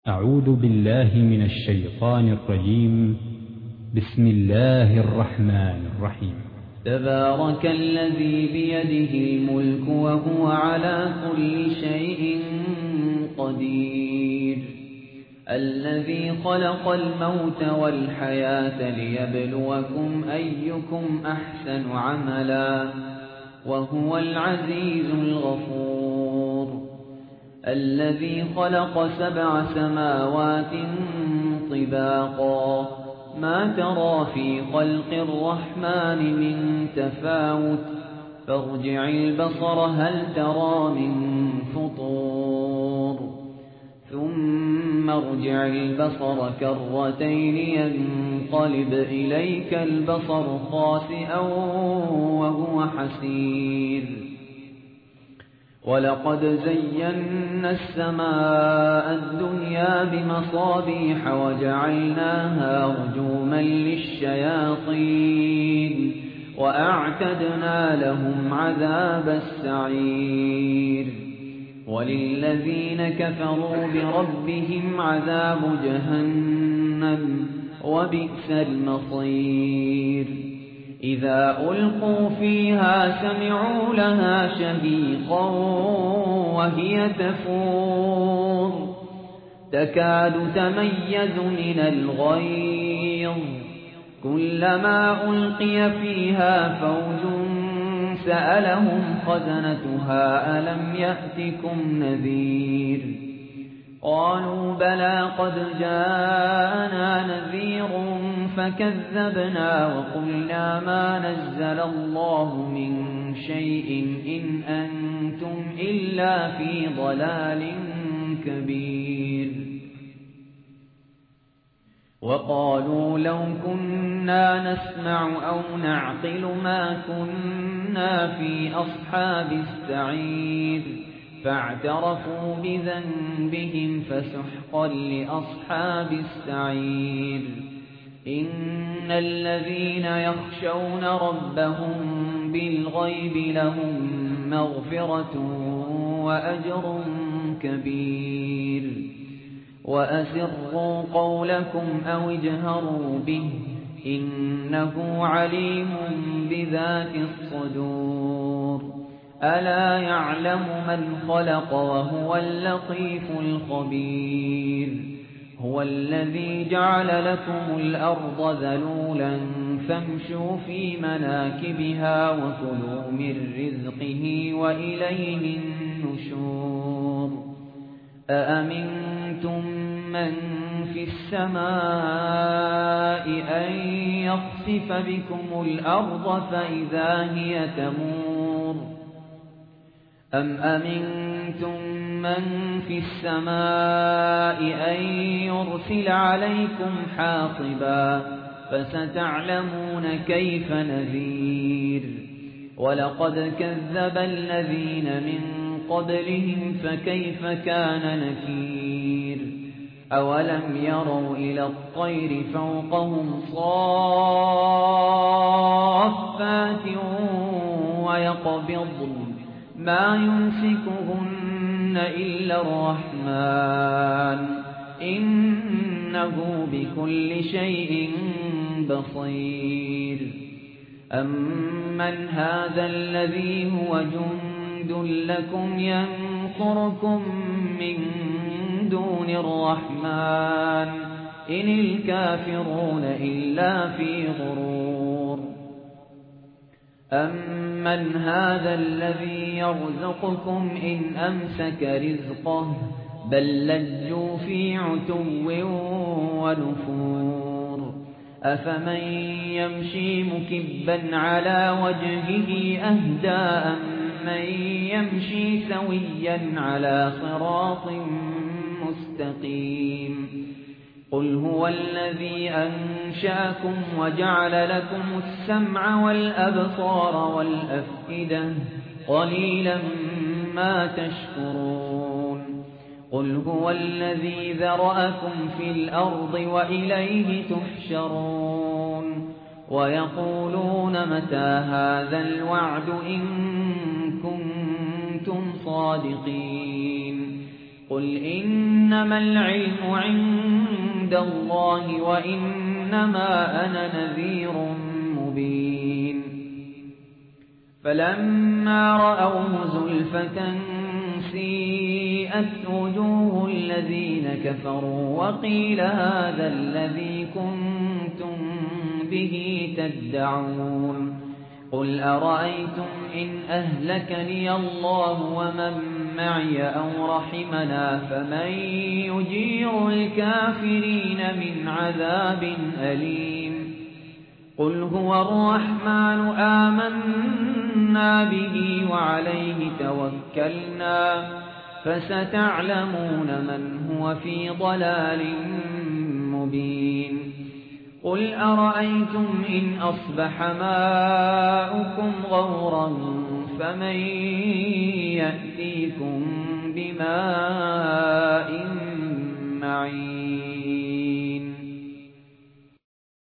أعوذ بالله من الشيطان الرجيم. بسم الله الرحمن الرحيم. تبارك الذي بيده الملك وهو على كل شيء قدير، الذي خلق الموت والحياة ليبلوكم أيكم أحسن عملا وهو العزيز الغفور، الذي خلق 7 سماوات طباقا ما ترى في خلق الرحمن من تفاوت فارجع البصر هل ترى من فطور ثم ارجع البصر كرتين ينقلب إليك البصر خاسئا وهو حسير، ولقد زينا السماء الدنيا بمصابيح وجعلناها رجوما للشياطين وأعتدنا لهم عذاب السعير، وللذين كفروا بربهم عذاب جهنم وبئس المصير، إذا ألقوا فيها سمعوا لها شهيقا وهي تفور تكاد تميز من الغيظ، كلما ألقي فيها فوج سألهم خزنتها ألم يأتكم نذير، قالوا بلى قد جاءنا نذير فكذبنا وقلنا ما نزل الله من شيء إن أنتم إلا في ضلال كبير، وقالوا لو كنا نسمع أو نعقل ما كنا في أصحاب السعير، فاعترفوا بذنبهم فسحقا لأصحاب السعير، إن الذين يخشون ربهم بالغيب لهم مغفرة وأجر كبير، وأسروا قولكم أو اجهروا به إنه عليم بذات الصدور، ألا يعلم من خلق وهو اللطيف الخبير، هو الذي جعل لكم الأرض ذلولا فامشوا في مناكبها وكلوا من رزقه وإليه النشور، أأمنتم من في السماء أن يخسف بكم الأرض فإذا هي تمور، أم أمنتم من في السماء أن يرسل عليكم حاصبا فستعلمون كيف نذير، ولقد كذب الذين من قبلهم فكيف كان نكير، أولم يروا إلى الطير فوقهم صافات ويقبضن ما يمسكهن إلا الرحمن إنه بكل شيء بصير، أمن هذا الذي هو جند لكم ينصركم من دون الرحمن إن الكافرون إلا في غرور، أمن هذا الذي يرزقكم إن أمسك رزقه بل لجوا في عتو ونفور، أفمن يمشي مكبا على وجهه أهدى أمن يمشي سويا على صراط مستقيم، قل هو الذي أنشأكم وجعل لكم السمع والأبصار والأفئدة قليلا ما تشكرون، قل هو الذي ذرأكم في الأرض وإليه تحشرون، ويقولون متى هذا الوعد إن كنتم صادقين، قل إنما العلم عند الله وإنما أنا نذير مبين فلما رأوه زلفة سيئت وجوه الذين كفروا وقيل هذا الذي كنتم به تدعون قل أرأيتم إن أهلكني الله ومن معي أو رحمنا فمن يجير الكافرين من عذاب أليم قل هو الرحمن آمنا به وعليه توكلنا فستعلمون من هو في ضلال مبين قل أرأيتم إن أصبح ماؤكم غورا فمن يأتيكم بماء معين